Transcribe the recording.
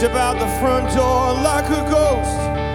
Step out the front door like a ghost.